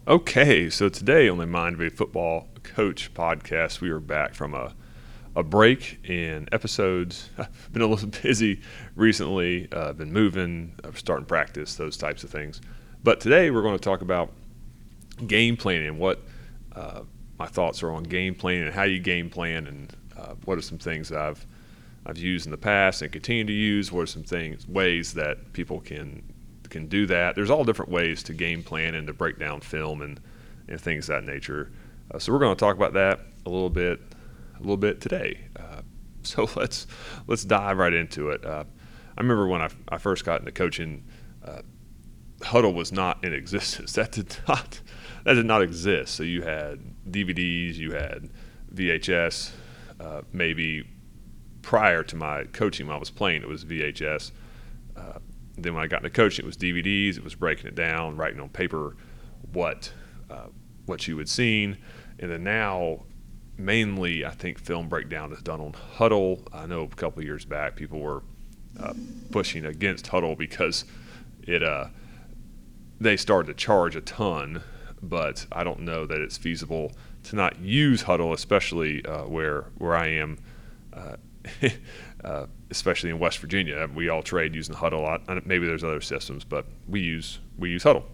Okay, so today on the Mind of a Football Coach podcast, we are back from a break in episodes. I've been a little busy recently, been moving, starting practice, those types of things. But today we're going to talk about game planning and what my thoughts are on game planning and how you game plan and what are some things that I've used in the past and continue to use. What are some ways that people can do that. There's all different ways to game plan and to break down film and things of that nature. So we're going to talk about that a little bit today. So let's dive right into it. I remember when I first got into coaching, huddle was not in existence. That did not exist. So you had DVDs, you had VHS. Maybe prior to my coaching, when I was playing, it was VHS. Then when I got into coaching, it was DVDs. It was breaking it down, writing on paper what you had seen, and then now mainly I think film breakdown is done on Huddle. I know a couple of years back people were pushing against Huddle because it they started to charge a ton, but I don't know that it's feasible to not use Huddle, especially where I am. Especially in West Virginia, we all trade using Huddle. Maybe there's other systems, but we use Huddle.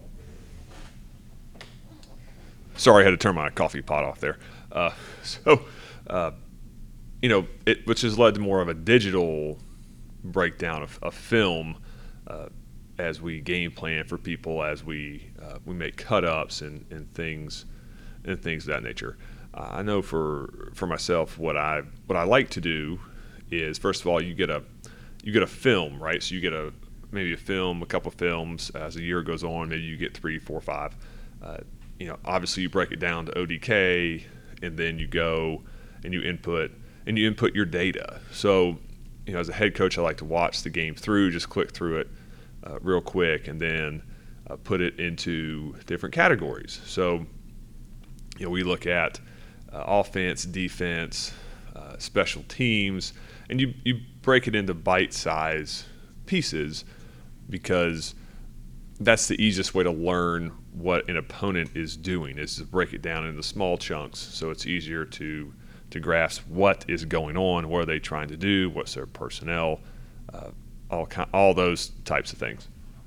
Sorry, I had to turn my coffee pot off there. So, uh, which has led to more of a digital breakdown of film as we game plan for people, as we make cut ups and things of that nature. I know for myself, what I like to do is, first of all, you get a film, right? So you get maybe a couple films as the year goes on. Maybe you get 3, 4, 5. Obviously you break it down to ODK, and then you go and you input your data. So, as a head coach, I like to watch the game through, just click through it real quick, and then put it into different categories. So, we look at offense, defense, special teams, and you break it into bite-size pieces because that's the easiest way to learn what an opponent is doing, is to break it down into small chunks, so it's easier to grasp what is going on, what are they trying to do, what's their personnel, all those types of things.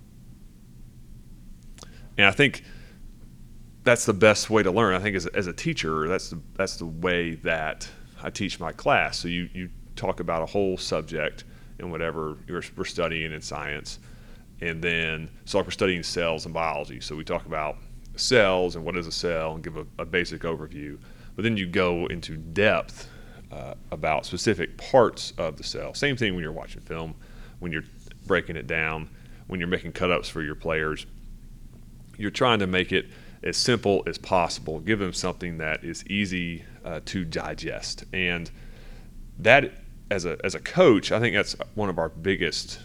And I think that's the best way to learn. I think as a teacher, that's the way that I teach my class. So you talk about a whole subject in whatever we're studying in science, and then so like we're studying cells and biology. So we talk about cells and what is a cell and give a basic overview. But then you go into depth about specific parts of the cell. Same thing when you're watching film, when you're breaking it down, when you're making cut-ups for your players. You're trying to make it as simple as possible, give them something that is easy to digest. And that, as a coach, I think that's one of our biggest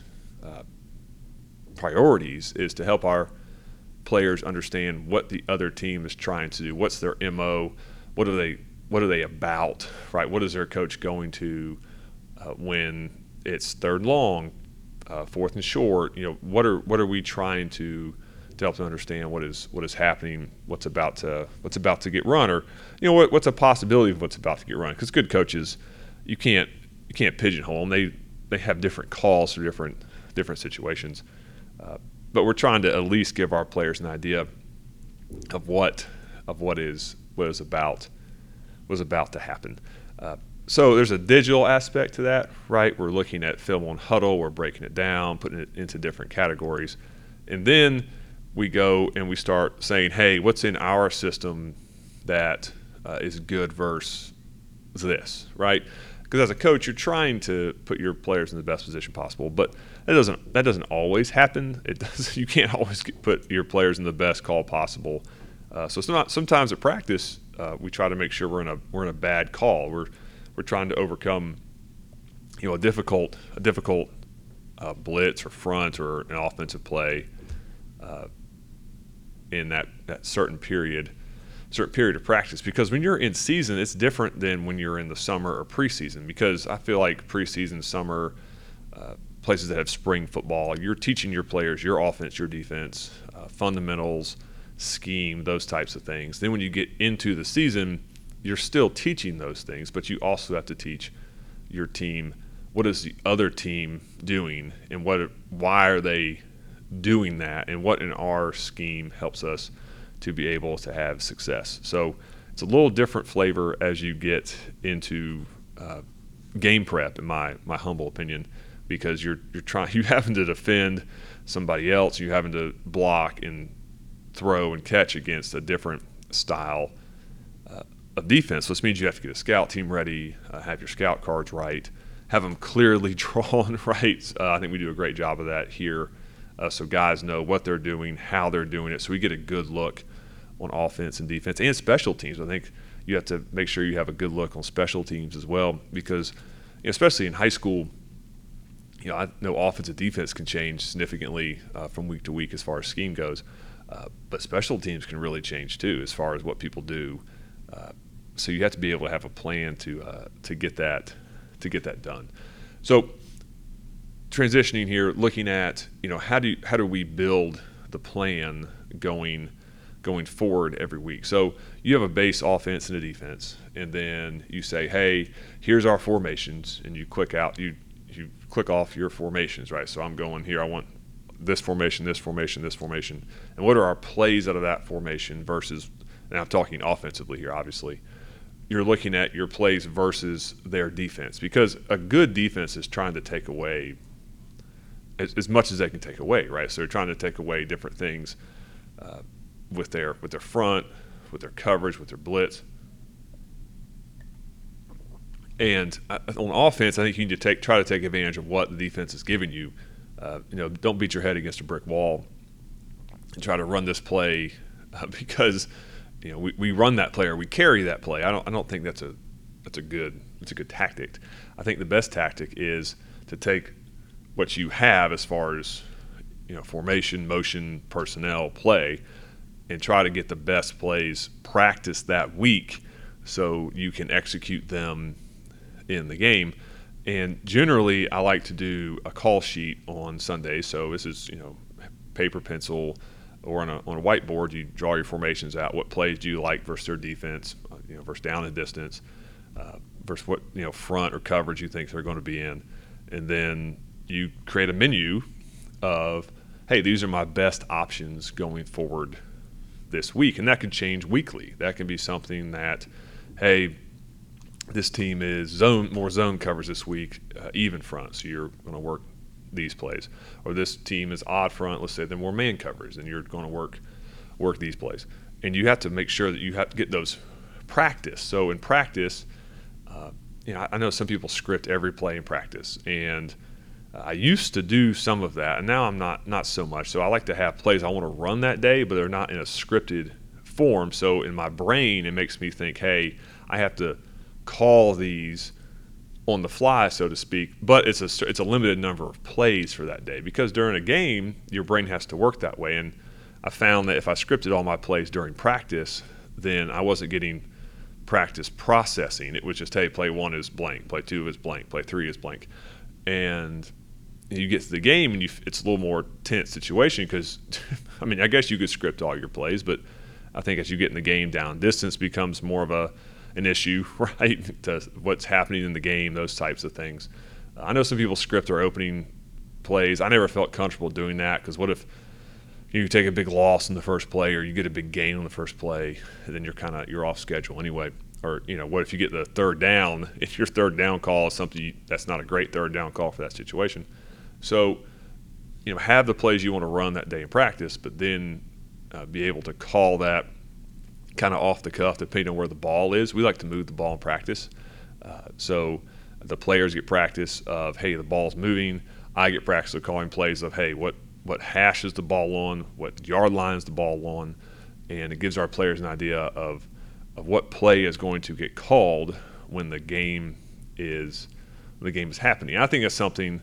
priorities, is to help our players understand what the other team is trying to do. What's their MO? What are they about? Right? What is their coach going to when it's third and long, fourth and short? What are we trying to help them understand what is happening, what's about to get run, or what's a possibility of what's about to get run. Because good coaches, you can't pigeonhole them. They have different calls for different situations. But we're trying to at least give our players an idea of what is about to happen. So there's a digital aspect to that, right? We're looking at film on Huddle, we're breaking it down, putting it into different categories, and then we go and we start saying, hey, what's in our system that is good versus this, right? Because as a coach, you're trying to put your players in the best position possible, but that doesn't always happen. You can't always put your players in the best call possible. So sometimes at practice, we try to make sure we're in a bad call. We're trying to overcome a difficult blitz or front or an offensive play in that certain period of practice. Because when you're in season, it's different than when you're in the summer or preseason. Because I feel like preseason, summer, places that have spring football, you're teaching your players your offense, your defense, fundamentals, scheme, those types of things. Then when you get into the season, you're still teaching those things, but you also have to teach your team what is the other team doing and why are they doing that, and what in our scheme helps us to be able to have success. So it's a little different flavor as you get into game prep, in my humble opinion, because you're having to defend somebody else, you having to block and throw and catch against a different style of defense. So this means you have to get a scout team ready, have your scout cards right, have them clearly drawn right. I think we do a great job of that here. So guys know what they're doing, how they're doing it, so we get a good look on offense and defense and special teams. I think you have to make sure you have a good look on special teams as well, because especially in high school, I know offense and defense can change significantly from week to week as far as scheme goes, but special teams can really change too as far as what people do. So you have to be able to have a plan to get that done. So transitioning here, looking at how do we build the plan going forward every week. So you have a base offense and a defense, and then you say, hey, here's our formations, and you click off your formations, right? So I'm going here, I want this formation, this formation, this formation, and what are our plays out of that formation versus, and I'm talking offensively here, obviously, you're looking at your plays versus their defense, because a good defense is trying to take away as much as they can take away, right? So they're trying to take away different things with their front, with their coverage, with their blitz. And on offense, I think you need to try to take advantage of what the defense is giving you. Don't beat your head against a brick wall and try to run this play because we run that play or we carry that play. I don't think that's a good tactic. I think the best tactic is to take what you have as far as formation, motion, personnel, play, and try to get the best plays practiced that week so you can execute them in the game. And generally, I like to do a call sheet on Sunday. So this is paper, pencil, or on a whiteboard. You draw your formations out. What plays do you like versus their defense? Versus down and distance, versus what front or coverage you think they're going to be in, and then you create a menu of, hey, these are my best options going forward this week. And that can change weekly. That can be something that, hey, this team is more zone coverage this week, even front, so you're going to work these plays. Or this team is odd front, let's say they're more man coverage, and you're going to work these plays. And you have to make sure that you have to get those practice. So in practice, I know some people script every play in practice, and I used to do some of that, and now I'm not so much. So I like to have plays I want to run that day, but they're not in a scripted form. So in my brain, it makes me think, hey, I have to call these on the fly, so to speak, but it's a limited number of plays for that day, because during a game, your brain has to work that way. And I found that if I scripted all my plays during practice, then I wasn't getting practice processing. It was just, hey, play 1 is blank, play 2 is blank, play 3 is blank. And you get to the game, and it's a little more tense situation because, I guess you could script all your plays, but I think as you get in the game, down distance becomes more of an issue, right, to what's happening in the game, those types of things. I know some people script their opening plays. I never felt comfortable doing that, because what if you take a big loss in the first play, or you get a big gain on the first play, and then you're off schedule anyway. Or what if you get the third down? If your third down call is something that's not a great third down call for that situation. So have the plays you want to run that day in practice, but then be able to call that kind of off the cuff depending on where the ball is. We like to move the ball in practice. So the players get practice of, hey, the ball's moving. I get practice of calling plays of, hey, what hash is the ball on, what yard line is the ball on, and it gives our players an idea of what play is going to get called when the game is happening. I think that's something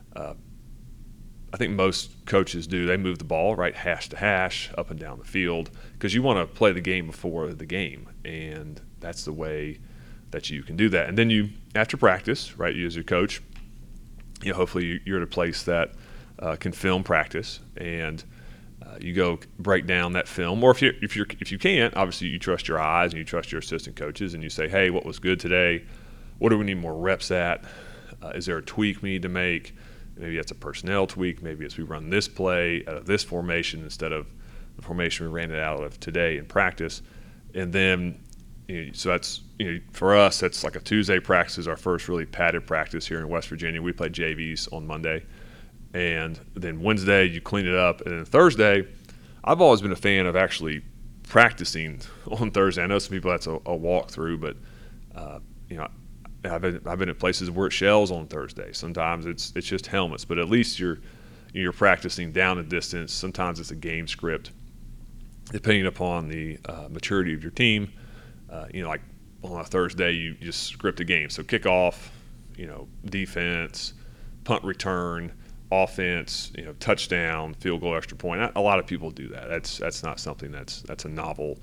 I think most coaches do. They move the ball, right, hash to hash, up and down the field, because you want to play the game before the game, and that's the way that you can do that. And then you, after practice, right, you as your coach, hopefully you're at a place that can film practice, and You go break down that film, or if you can't, obviously you trust your eyes and you trust your assistant coaches, and you say, hey, what was good today? What do we need more reps at? Is there a tweak we need to make? Maybe it's a personnel tweak. Maybe it's we run this play out of this formation instead of the formation we ran it out of today in practice. And then, so that's, for us, that's like a Tuesday practice is our first really padded practice here in West Virginia. We play JVs on Monday. And then Wednesday, you clean it up. And then Thursday, I've always been a fan of actually practicing on Thursday. I know some people that's a walkthrough, but, I've been at places where it shells on Thursday. Sometimes it's just helmets, but at least you're practicing down a distance. Sometimes it's a game script, depending upon the maturity of your team. Like on a Thursday, you just script a game. So kickoff, defense, punt return, offense, touchdown, field goal, extra point. A lot of people do that. That's not something that's a novel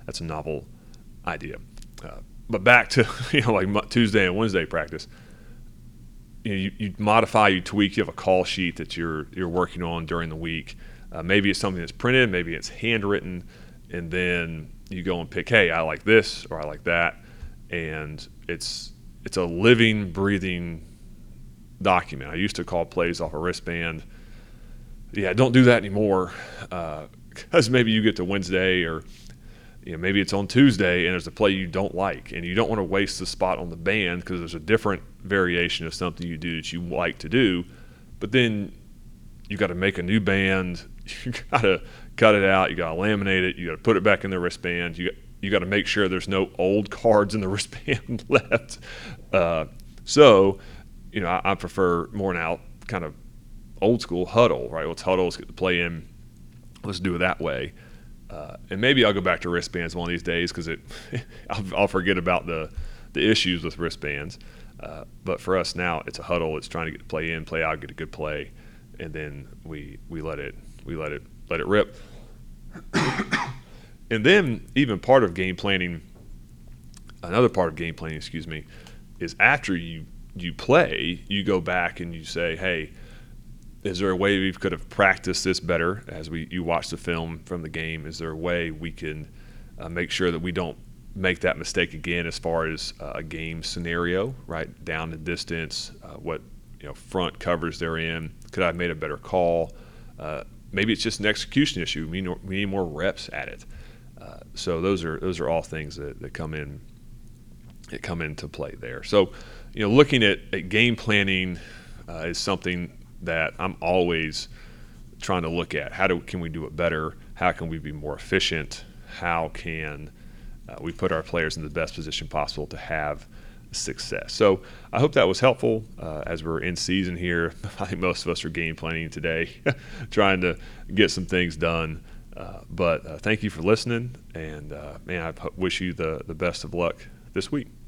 idea. But back to like Tuesday and Wednesday practice, you modify, you tweak. You have a call sheet that you're working on during the week. Maybe it's something that's printed, maybe it's handwritten, and then you go and pick, hey, I like this or I like that, and it's a living, breathing document. I used to call plays off a wristband. Yeah, don't do that anymore, because maybe you get to Wednesday or maybe it's on Tuesday and there's a play you don't like, and you don't want to waste the spot on the band because there's a different variation of something you do that you like to do, but then you got to make a new band. You got to cut it out. You got to laminate it. You got to put it back in the wristband. You got to make sure there's no old cards in the wristband left. So I prefer more now kind of old school huddle, right? Let's huddle. Let's get the play in. Let's do it that way. And maybe I'll go back to wristbands one of these days because I'll forget about the issues with wristbands. But for us now, it's a huddle. It's trying to get the play in, play out, get a good play, and then we let it rip. And then even part of game planning, another part of game planning, is after you play, you go back and you say, hey, is there a way we could have practiced this better as you watch the film from the game? Is there a way we can make sure that we don't make that mistake again as far as a game scenario, right? Down the distance, what front covers they're in. Could I have made a better call? Maybe it's just an execution issue. We need more reps at it. So those are all things that come into play there. So looking at game planning is something that I'm always trying to look at. Can we do it better? How can we be more efficient? How can we put our players in the best position possible to have success? So I hope that was helpful as we're in season here. I think most of us are game planning today, trying to get some things done. But thank you for listening, and I wish you the best of luck this week.